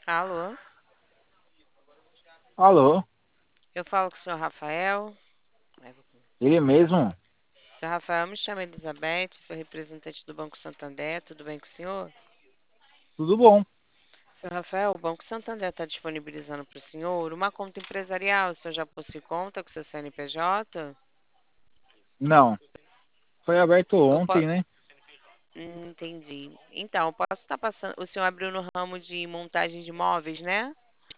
Alô? Alô, Eu falo com o senhor Rafael. ele mesmo? Senhor Rafael, me chama Elizabeth, sou representante do Banco Santander. Tudo bem com o senhor? Tudo bom? Senhor Rafael, o Banco Santander está disponibilizando para o senhor uma conta empresarial. O senhor já possui conta com seu CNPJ? Não, foi aberto Eu ontem, po- né? Entendi. Então, eu posso estar passando. O senhor abriu no ramo de montagem de móveis, né?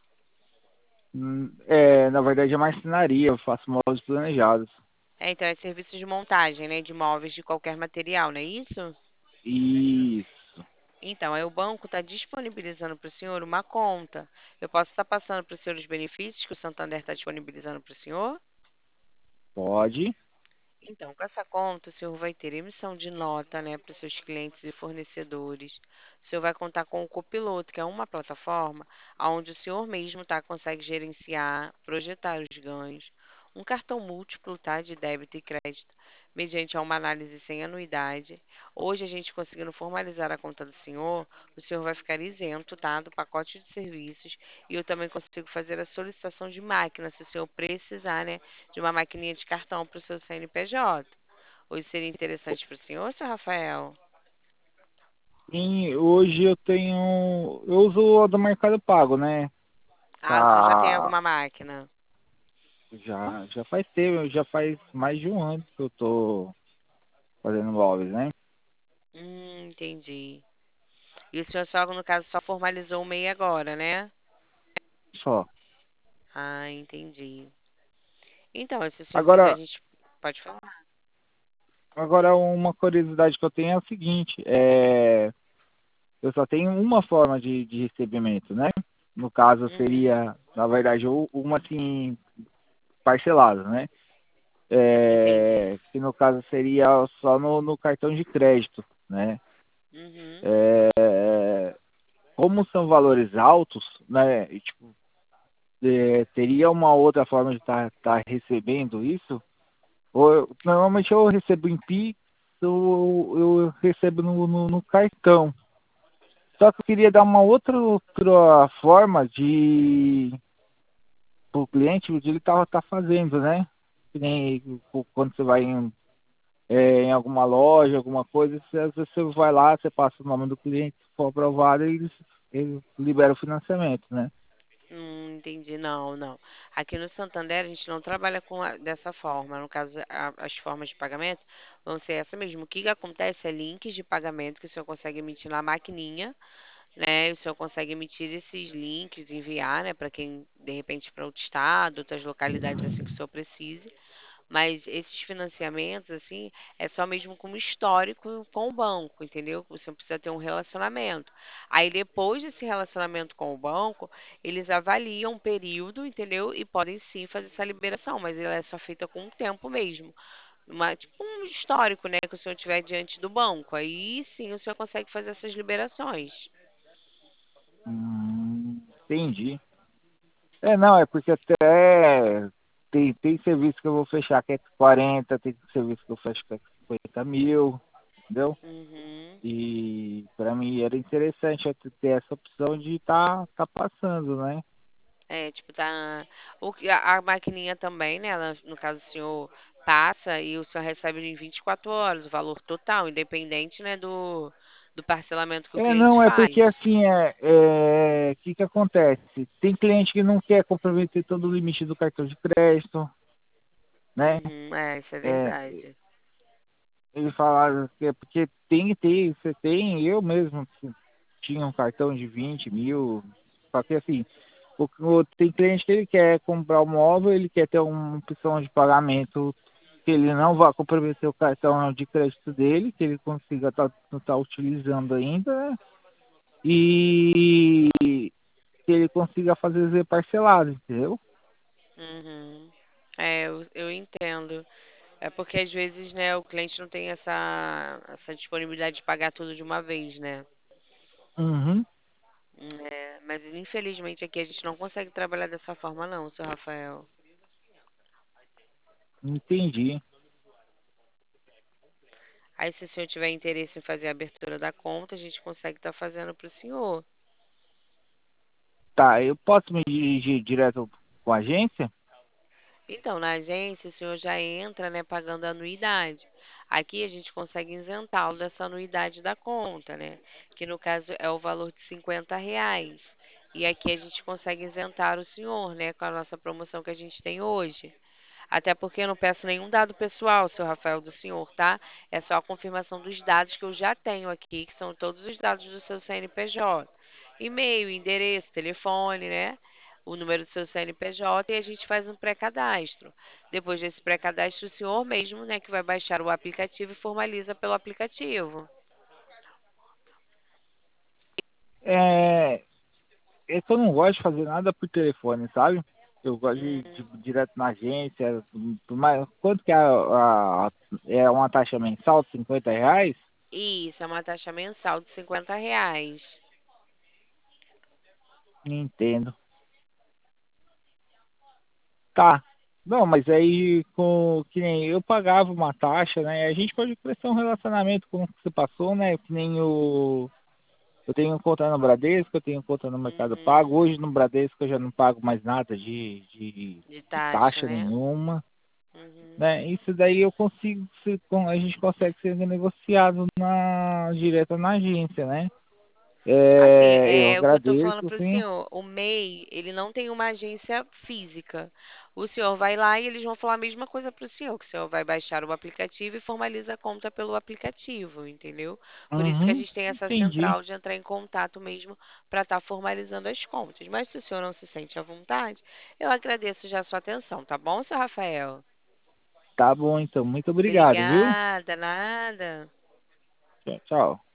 Na verdade é marcenaria, eu faço móveis planejados. Então, é serviço de montagem, né? De móveis de qualquer material, não é isso? Isso, Então, aí o banco está disponibilizando para o senhor uma conta. Eu posso estar passando para o senhor os benefícios que o Santander está disponibilizando para o senhor? pode. Então, com essa conta, o senhor vai ter emissão de nota, né, para os seus clientes e fornecedores. O senhor vai contar com o Copiloto, que é uma plataforma onde o senhor mesmo tá, consegue gerenciar, projetar os ganhos. Um cartão múltiplo, tá, de débito e crédito, mediante uma análise sem anuidade. Hoje, a gente conseguindo formalizar a conta do senhor, o senhor vai ficar isento, tá, do pacote de serviços. E eu também consigo fazer a solicitação de máquina, se o senhor precisar, né, de uma maquininha de cartão para o seu CNPJ. Hoje seria interessante para o senhor, seu Rafael? E hoje eu uso a do Mercado Pago, né? Ah, o senhor já tem Tá, alguma máquina? já faz tempo, já faz mais de um ano que eu tô fazendo móveis, né? Entendi. E o senhor só, no caso, só formalizou o MEI agora, né? Só. Ah, entendi. Então, se o senhor quiser, a Agora, gente pode falar. agora uma curiosidade que eu tenho é o seguinte, eu só tenho uma forma de recebimento, né? No caso Uhum, seria, na verdade, uma assim parcelada, né? entendi. Que no caso seria só no cartão de crédito, né? Uhum, É, como são valores altos, né? E, tipo, teria uma outra forma de estar recebendo isso? Normalmente eu recebo em Pix, eu recebo no cartão. Só que eu queria dar uma outra forma de o cliente o que ele tá fazendo, né? Que nem quando você vai em alguma loja, alguma coisa, você, às vezes você vai lá, você passa o nome do cliente, se for aprovado, ele libera o financiamento, né? entendi. Não, não. Aqui no Santander a gente não trabalha dessa forma. No caso, as formas de pagamento vão ser essa mesmo. O que que acontece é links de pagamento que o senhor consegue emitir na maquininha, né? O senhor consegue emitir esses links, enviar, né, para quem, de repente, para outro estado, outras localidades assim que o senhor precise. Mas esses financiamentos, assim, é só mesmo como histórico com o banco, entendeu? Você precisa ter um relacionamento. Aí depois desse relacionamento com o banco, eles avaliam o período, entendeu? E podem sim fazer essa liberação, mas ela é só feita com o tempo mesmo. Tipo um histórico, né, que o senhor tiver diante do banco. Aí sim o senhor consegue fazer essas liberações. Entendi. Não, é porque até tem serviço que eu vou fechar que é 40, tem serviço que eu fecho que é 50 mil, entendeu? Uhum. E para mim era interessante eu ter essa opção de tá passando, né? É, tipo, tá. A maquininha também, né? No caso, o senhor passa e o senhor recebe em 24 horas o valor total, independente, né, do parcelamento que o cliente Não, é porque faz. assim, que acontece? Tem cliente que não quer comprometer todo o limite do cartão de crédito, né? Uhum, é, isso é É, verdade. eles falaram que é porque você tem, eu mesmo tinha um cartão de 20 mil, só que assim, tem cliente que ele quer comprar um móvel, ele quer ter uma opção de pagamento que ele não vá comprometer o cartão de crédito dele, que ele consiga tá utilizando ainda, né? E que ele consiga fazer parcelado, entendeu? Uhum. É, eu entendo. É porque às vezes, né, o cliente não tem essa disponibilidade de pagar tudo de uma vez, né? Uhum, É, mas infelizmente aqui a gente não consegue trabalhar dessa forma, não, seu Rafael. entendi. Aí, se o senhor tiver interesse em fazer a abertura da conta, a gente consegue estar fazendo para o senhor. Tá, eu posso me dirigir direto com a agência? Então, na agência, o senhor já entra, né, pagando a anuidade. Aqui a gente consegue isentá-lo dessa anuidade da conta, né? Que no caso é o valor de R$ 50. E aqui a gente consegue isentar o senhor, né, com a nossa promoção que a gente tem hoje. Até porque eu não peço nenhum dado pessoal, seu Rafael, do senhor, tá? É só a confirmação dos dados que eu já tenho aqui, que são todos os dados do seu CNPJ. E-mail, endereço, telefone, né? O número do seu CNPJ e a gente faz um pré-cadastro. Depois desse pré-cadastro, o senhor mesmo, né, que vai baixar o aplicativo e formaliza pelo aplicativo. É, é que eu não gosto de fazer nada por telefone, sabe? Eu gosto de ir direto na agência. Mas quanto que é, é uma taxa mensal de R$ 50? Isso, é uma taxa mensal de R$ 50. Entendo. Tá. Não, mas aí com que nem eu pagava uma taxa, né? A gente pode crescer um relacionamento como que você passou, né? Que nem o eu tenho conta no Bradesco, eu tenho conta no Mercado Uhum. Pago. Hoje no Bradesco eu já não pago mais nada De de taxa, taxa né? nenhuma, Uhum. né? Isso daí eu consigo, a gente consegue ser negociado direto na agência, né? Assim, É, eu é o que eu tô falando agradeço, para o sim. senhor. O MEI, ele não tem uma agência física. O senhor vai lá e eles vão falar a mesma coisa para o senhor, que o senhor vai baixar o aplicativo e formaliza a conta pelo aplicativo, entendeu? Por isso que a Uhum, gente tem essa entendi. central de entrar em contato mesmo para estar formalizando as contas. Mas se o senhor não se sente à vontade, eu agradeço já a sua atenção, tá bom, seu Rafael? Tá bom, então. Muito obrigado, viu? Obrigada, nada. Tchau, tchau.